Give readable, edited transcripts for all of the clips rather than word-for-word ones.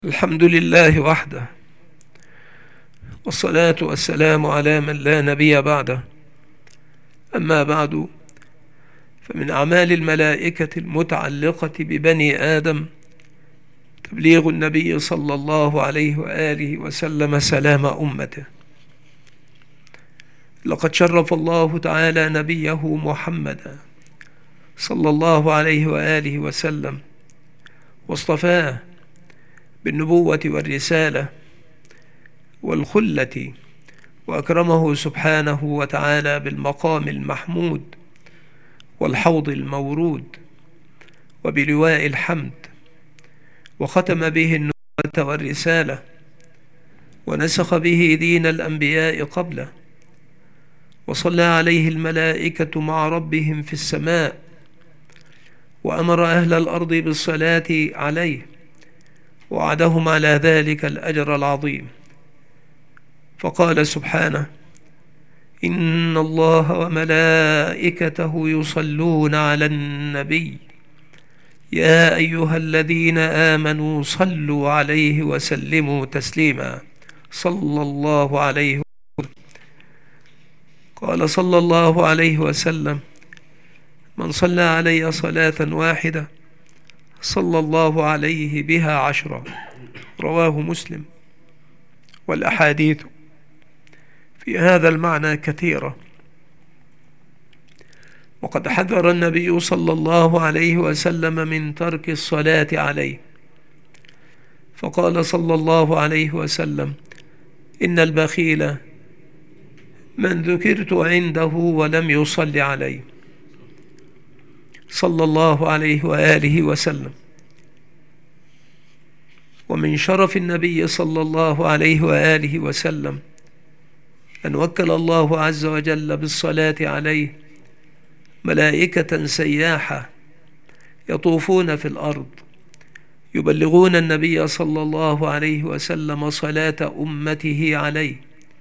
الحمد لله وحده، والصلاة والسلام على من لا نبي بعده. أما بعد، فمن أعمال الملائكة المتعلقة ببني آدم تبليغ النبي صلى الله عليه وآله وسلم سلام أمته. لقد شرف الله تعالى نبيه محمدا صلى الله عليه وآله وسلم واصطفاه بالنبوة والرسالة والخلة، وأكرمه سبحانه وتعالى بالمقام المحمود والحوض المورود وبلواء الحمد، وختم به النبوة والرسالة، ونسخ به دين الأنبياء قبله، وصلى عليه الملائكة مع ربهم في السماء، وأمر أهل الأرض بالصلاة عليه، ووعدهم على ذلك الأجر العظيم. فقال سبحانه: إن الله وملائكته يصلون على النبي يا أيها الذين آمنوا صلوا عليه وسلموا تسليما. صلى الله عليه وسلم. قال صلى الله عليه وسلم: من صلى علي صلاة واحدة صلى الله عليه بها 10. رواه مسلم. والأحاديث في هذا المعنى كثيرة، وقد حذر النبي صلى الله عليه وسلم من ترك الصلاة عليه، فقال صلى الله عليه وسلم: إن البخيل من ذكرت عنده ولم يصل عليه. صلى الله عليه وآله وسلم. ومن شرف النبي صلى الله عليه وآله وسلم أن وكل الله عز وجل بالصلاة عليه ملائكة سياحة يطوفون في الأرض يبلغون النبي صلى الله عليه وسلم صلاة أمته عليه،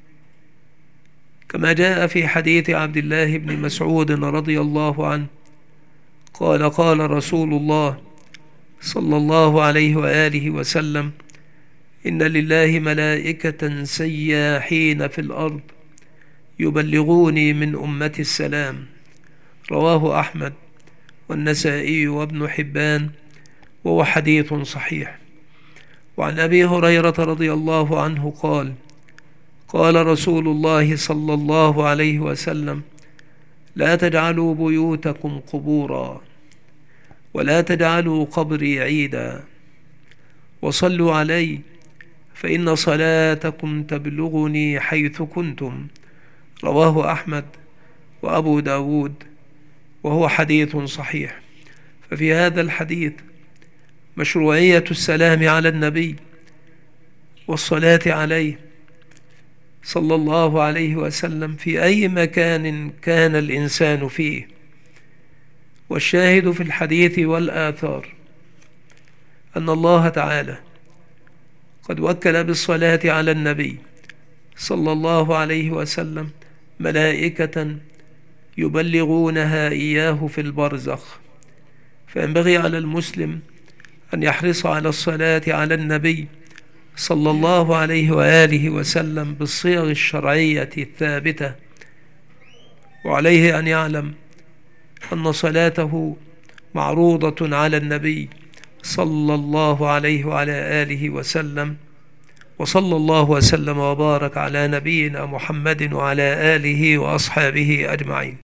كما جاء في حديث عبد الله بن مسعود رضي الله عنه قال: قال رسول الله صلى الله عليه وآله وسلم: إن لله ملائكة سياحين في الأرض يبلغوني من أمتي السلام. رواه أحمد والنسائي وابن حبان، وهو حديث صحيح. وعن أبي هريرة رضي الله عنه قال: قال رسول الله صلى الله عليه وسلم: لا تجعلوا بيوتكم قبورا، ولا تجعلوا قبري عيدا، وصلوا علي فإن صلاتكم تبلغني حيث كنتم. رواه أحمد وأبو داود، وهو حديث صحيح. ففي هذا الحديث مشروعية السلام على النبي والصلاة عليه صلى الله عليه وسلم في أي مكان كان الإنسان فيه. والشاهد في الحديث والآثار أن الله تعالى قد وكل بالصلاة على النبي صلى الله عليه وسلم ملائكة يبلغونها إياه في البرزخ، فينبغي على المسلم أن يحرص على الصلاة على النبي صلى الله عليه وآله وسلم بالصيغ الشرعية الثابتة، وعليه أن يعلم أن صلاته معروضة على النبي صلى الله عليه وعلى آله وسلم. وصلى الله وسلم وبارك على نبينا محمد وعلى آله وأصحابه أجمعين.